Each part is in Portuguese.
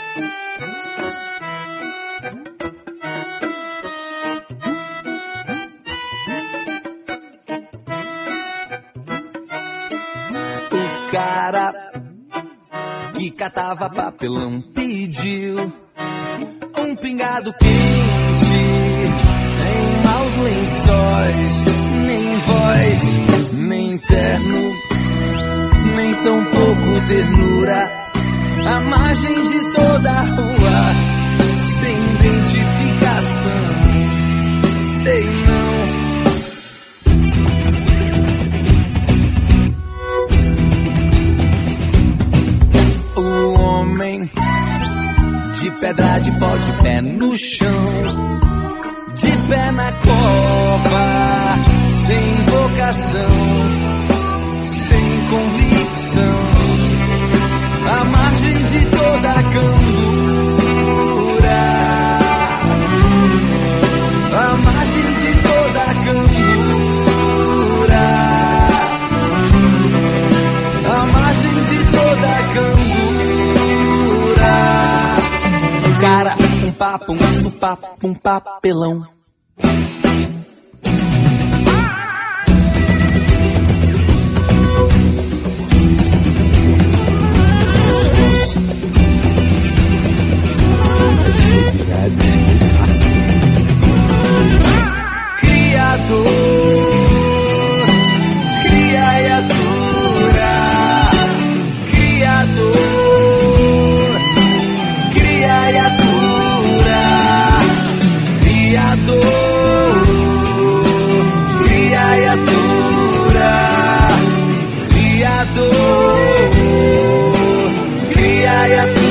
O cara que catava papelão pediu um pingado quente, nem maus lençóis, nem voz, nem terno, nem tão pouco ternura, à margem de toda a rua, sem identificação, sei não. O homem de pedra, de pó, de pé no chão, de pé na cova, sem vocação, sem convicção, à margem de toda a candura, à margem de toda a candura, à margem de toda a candura. Um cara, um papo, um supapo, um papelão. Criador, criatura, criador, criatura, criador, criatura, criador, criatura.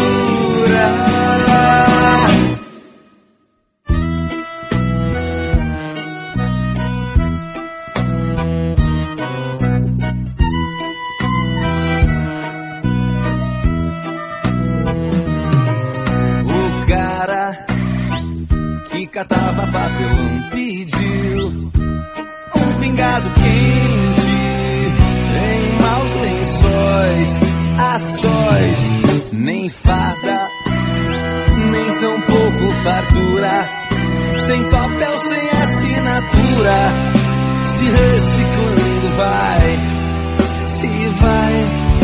Catava papelão pediu um pingado quente, em maus lençóis, a sós, nem fada, nem tão pouco fartura, sem papel, sem assinatura, se reciclando vai, se vai,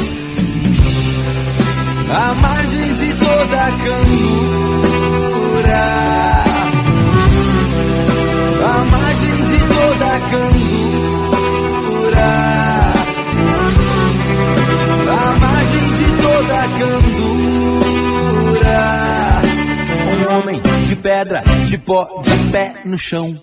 à margem de toda a candura, à margem de toda a candura, à margem de toda a candura. Um homem de pedra, de pó, de pé no chão.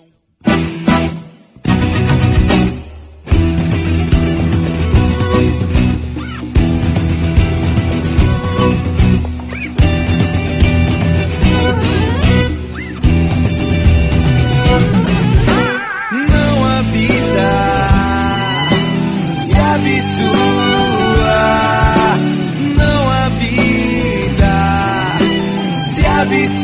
Habitua,